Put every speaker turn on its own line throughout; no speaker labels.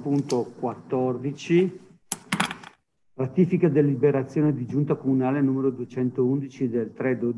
punto 14. Ratifica deliberazione di Giunta Comunale numero 211 del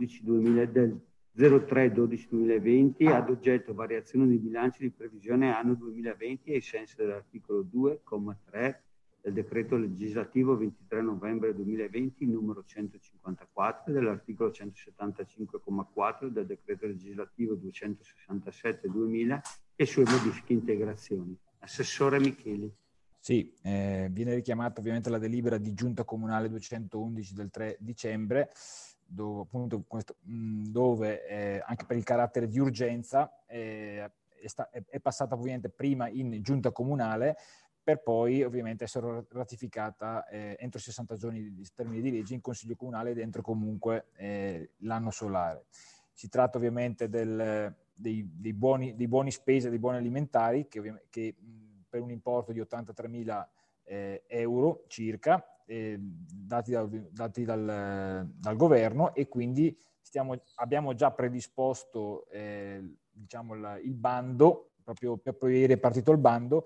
03/12/2020 ad oggetto variazione di bilanci di previsione anno 2020 ai sensi dell'articolo 2, comma 3 del decreto legislativo 23 novembre 2020 numero 154 e dell'articolo 175,4 del decreto legislativo 267/2000 e sue modifiche e integrazioni. Assessore Micheli.
Sì, viene richiamata ovviamente la delibera di Giunta Comunale 211 del 3 dicembre, dove, appunto, dove anche per il carattere di urgenza è passata ovviamente prima in Giunta Comunale per poi ovviamente essere ratificata entro 60 giorni di termine di legge in Consiglio Comunale ed entro comunque l'anno solare. Si tratta ovviamente dei buoni spesa, dei buoni alimentari che per un importo di 83.000 euro circa, dati dal governo, e quindi abbiamo già predisposto diciamo il bando, proprio per poi ieri è partito il bando,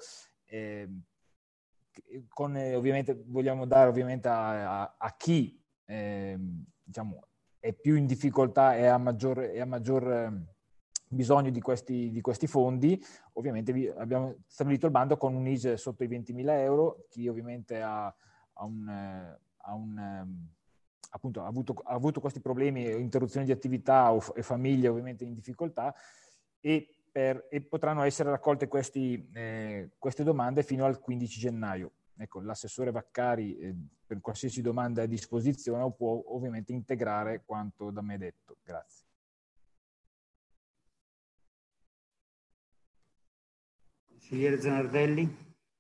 ovviamente vogliamo dare ovviamente a chi diciamo è più in difficoltà e ha maggior bisogno di questi fondi. Ovviamente abbiamo stabilito il bando con un ISE sotto i 20.000 euro, chi ovviamente ha avuto questi problemi, interruzioni di attività e famiglie ovviamente in difficoltà, e potranno essere raccolte queste domande fino al 15 gennaio. Ecco, l'assessore Vaccari per qualsiasi domanda è a disposizione o può ovviamente integrare quanto da me detto. Grazie.
Consigliere Zanardelli.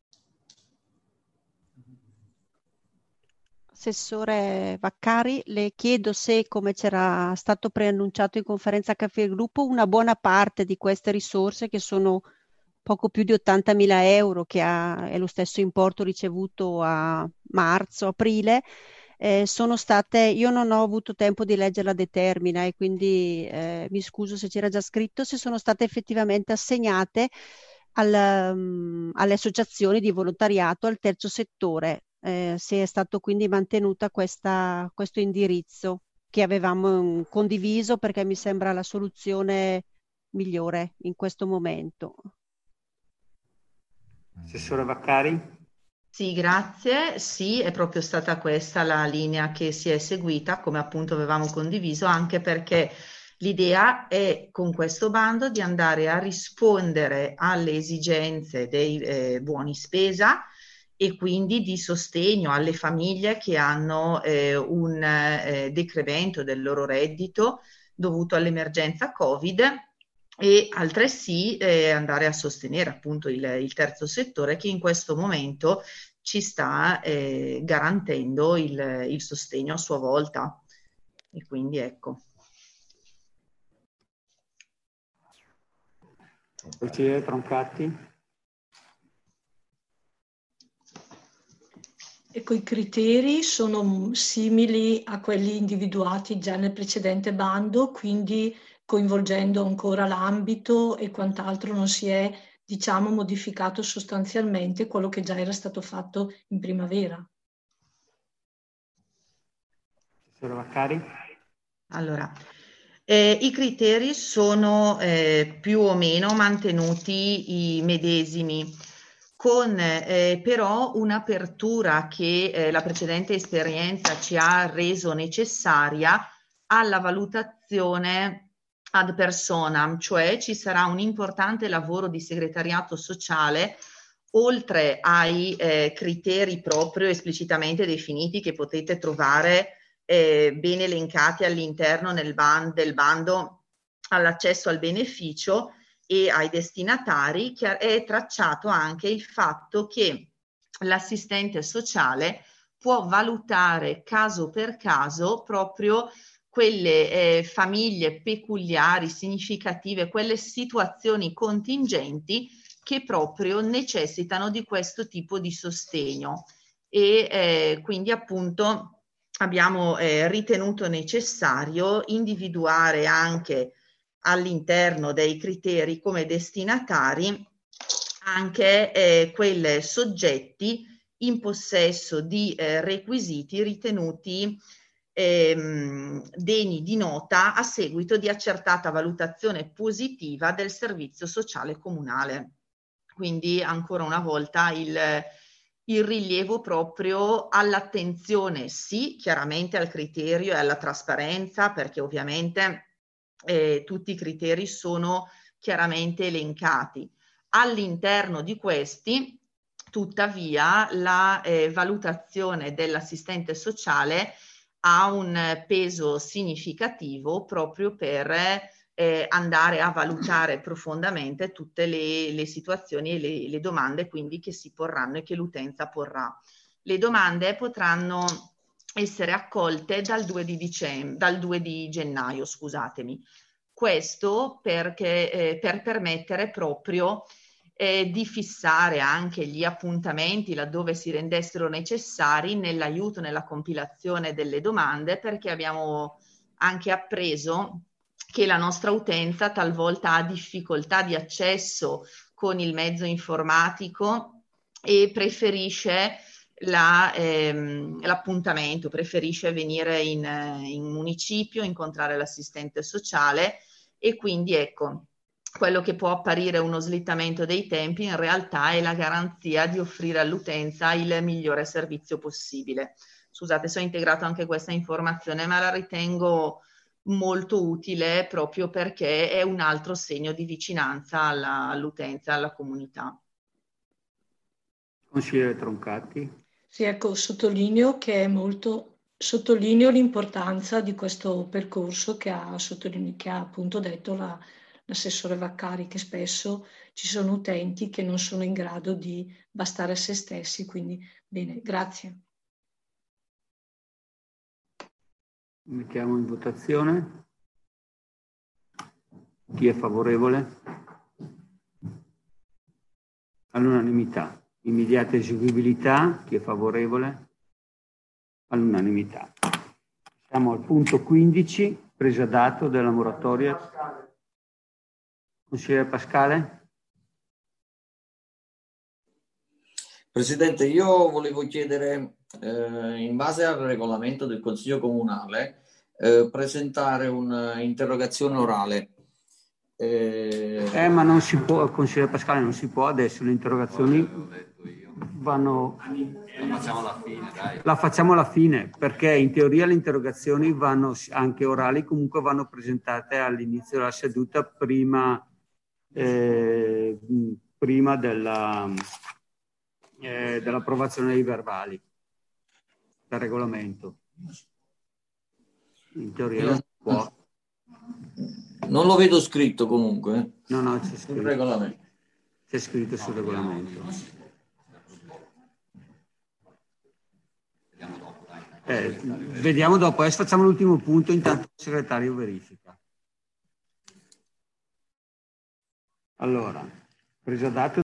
Assessore Vaccari, le chiedo se, come c'era stato preannunciato in conferenza Capigruppo, una buona parte di queste risorse, che sono poco più di 80.000 euro, che è lo stesso importo ricevuto a marzo-aprile, sono state, io non ho avuto tempo di leggere la determina e quindi mi scuso se c'era già scritto, se sono state effettivamente assegnate alle associazioni di volontariato, al terzo settore, se è stato quindi mantenuta questo indirizzo che avevamo condiviso, perché mi sembra la soluzione migliore in questo momento.
Assessore Vaccari.
Sì, grazie. Sì, è proprio stata questa la linea che si è seguita, come appunto avevamo condiviso, anche perché l'idea è con questo bando di andare a rispondere alle esigenze dei buoni spesa e quindi di sostegno alle famiglie che hanno un decremento del loro reddito dovuto all'emergenza Covid, e altresì andare a sostenere appunto il terzo settore, che in questo momento ci sta garantendo il sostegno a sua volta. E quindi ecco.
Consigliere Troncatti.
Ecco, i criteri sono simili a quelli individuati già nel precedente bando, quindi coinvolgendo ancora l'ambito e quant'altro non si è, diciamo, modificato sostanzialmente quello che già era stato fatto in primavera.
Assessore Vaccari.
Allora, i criteri sono più o meno mantenuti i medesimi, con però un'apertura che la precedente esperienza ci ha reso necessaria alla valutazione ad personam, cioè ci sarà un importante lavoro di segretariato sociale, oltre ai criteri proprio esplicitamente definiti che potete trovare ben elencati all'interno del bando all'accesso al beneficio e ai destinatari, che è tracciato anche il fatto che l'assistente sociale può valutare caso per caso proprio quelle famiglie peculiari, significative, quelle situazioni contingenti che proprio necessitano di questo tipo di sostegno. E quindi appunto abbiamo ritenuto necessario individuare anche all'interno dei criteri come destinatari anche quei soggetti in possesso di requisiti ritenuti degni di nota a seguito di accertata valutazione positiva del servizio sociale comunale. Quindi ancora una volta il rilievo proprio all'attenzione, sì, chiaramente al criterio e alla trasparenza, perché ovviamente tutti i criteri sono chiaramente elencati. All'interno di questi, tuttavia, la valutazione dell'assistente sociale ha un peso significativo proprio per andare a valutare profondamente tutte le situazioni e le domande quindi che si porranno e che l'utenza porrà. Le domande potranno essere accolte dal 2 di gennaio, scusatemi. Questo perché, per permettere proprio di fissare anche gli appuntamenti laddove si rendessero necessari nell'aiuto nella compilazione delle domande, perché abbiamo anche appreso che la nostra utenza talvolta ha difficoltà di accesso con il mezzo informatico e preferisce l'appuntamento, preferisce venire in municipio, incontrare l'assistente sociale, e quindi ecco, quello che può apparire uno slittamento dei tempi in realtà è la garanzia di offrire all'utenza il migliore servizio possibile. Scusate se ho integrato anche questa informazione, ma la ritengo molto utile proprio perché è un altro segno di vicinanza all'utenza, alla comunità.
Consigliere Troncati.
Sì, ecco, sottolineo l'importanza di questo percorso che ha appunto detto l'assessore Vaccari, che spesso ci sono utenti che non sono in grado di bastare a se stessi, quindi bene, grazie.
Mettiamo in votazione. Chi è favorevole? All'unanimità. Immediata eseguibilità. Chi è favorevole? All'unanimità. Siamo al punto 15, presa d'atto della moratoria. Consigliere Pascale?
Presidente, io volevo chiedere, in base al regolamento del Consiglio Comunale, presentare un'interrogazione orale.
Ma non si può, consigliere Pascale, non si può adesso, le interrogazioni vanno... La facciamo alla fine, dai. La facciamo alla fine, perché in teoria le interrogazioni vanno, anche orali, comunque vanno presentate all'inizio della seduta prima dell'approvazione dei verbali del regolamento. In teoria non si può.
Non lo vedo scritto comunque.
No, c'è scritto.
Sul regolamento.
C'è scritto sul regolamento. Vediamo dopo. Adesso facciamo l'ultimo punto, intanto il segretario verifica. Allora, presa d'atto